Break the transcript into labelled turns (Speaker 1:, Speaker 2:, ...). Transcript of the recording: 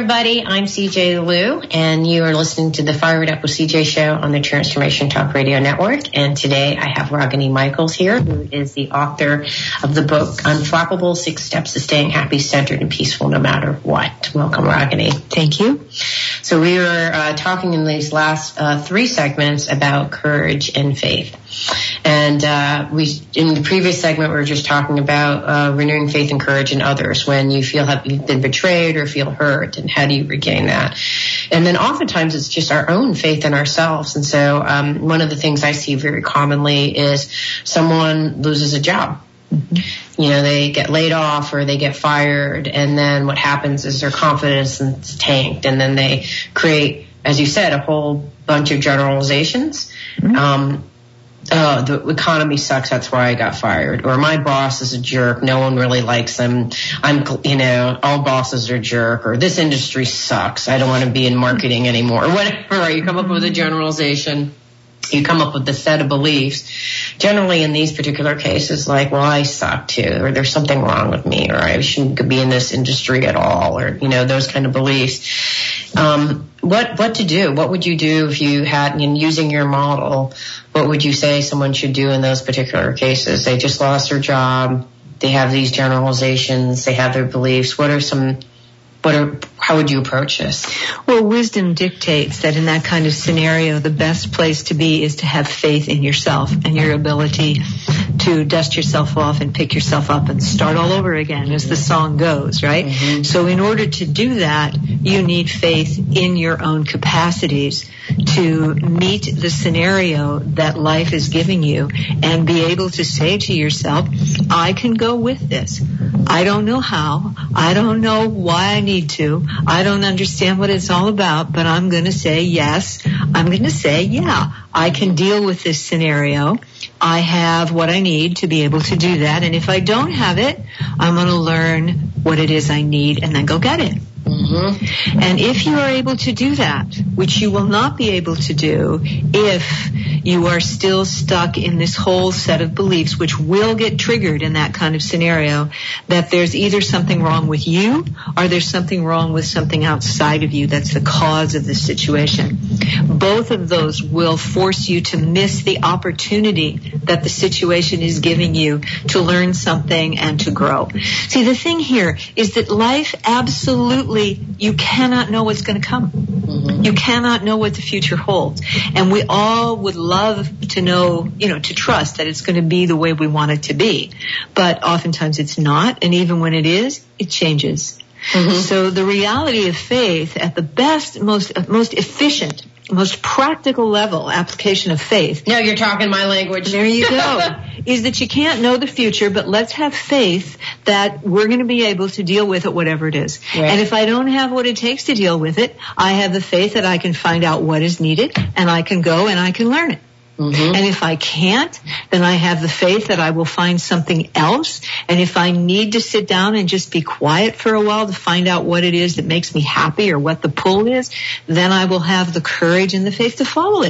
Speaker 1: everybody. I'm CJ Liu, and you are listening to the Fire It Up with CJ show on the Transformation Talk Radio Network. And today I have Ragini Michaels here, who is the author of the book Unflappable: 6 Steps to Staying Happy, Centered, and Peaceful No Matter What. Welcome, Ragini.
Speaker 2: Thank you.
Speaker 1: So we were talking in these last 3 segments about courage and faith. And in the previous segment, we were just talking about renewing faith and courage in others when you feel you've been betrayed or feel hurt, and how do you regain that? And then oftentimes it's just our own faith in ourselves. And so one of the things I see very commonly is someone loses a job. You know, they get laid off or they get fired, and then what happens is their confidence is tanked, and then they create, as you said, a whole bunch of generalizations. The economy sucks, that's why I got fired. Or my boss is a jerk, no one really likes him. All bosses are jerk. Or this industry sucks, I don't want to be in marketing anymore. Or whatever, right? You come up with a generalization. You come up with a set of beliefs. Generally in these particular cases, like, well, I suck too, or there's something wrong with me, or I shouldn't be in this industry at all, or, those kind of beliefs. What to do? What would you do if you had, using your model, what would you say someone should do in those particular cases? They just lost their job. They have these generalizations. They have their beliefs. How would you approach this?
Speaker 2: Well, wisdom dictates that in that kind of scenario, the best place to be is to have faith in yourself and your ability to dust yourself off and pick yourself up and start all over again, as the song goes, right? Mm-hmm. So in order to do that, you need faith in your own capacities to meet the scenario that life is giving you and be able to say to yourself, I can go with this. I don't know how. I don't know why I need to. I don't understand what it's all about, but I'm going to say yes. I'm going to say, yeah, I can deal with this scenario. I have what I need to be able to do that. And if I don't have it, I'm going to learn what it is I need and then go get it. Mm-hmm. And if you are able to do that, which you will not be able to do if you are still stuck in this whole set of beliefs, which will get triggered in that kind of scenario, that there's either something wrong with you or there's something wrong with something outside of you that's the cause of the situation. Both of those will force you to miss the opportunity that the situation is giving you to learn something and to grow. See, the thing here is that life absolutely, you cannot know what's going to come. Mm-hmm. You cannot know what the future holds. And we all would love to know, to trust that it's going to be the way we want it to be. But oftentimes it's not. And even when it is, it changes. Mm-hmm. So the reality of faith at the best, most efficient, most practical level application of faith.
Speaker 1: No, you're talking my language.
Speaker 2: There you go. Is that you can't know the future, but let's have faith that we're going to be able to deal with it, whatever it is. Right. And if I don't have what it takes to deal with it, I have the faith that I can find out what is needed, and I can go and I can learn it. Mm-hmm. And if I can't, then I have the faith that I will find something else. And if I need to sit down and just be quiet for a while to find out what it is that makes me happy or what the pull is, then I will have the courage and the faith to follow it.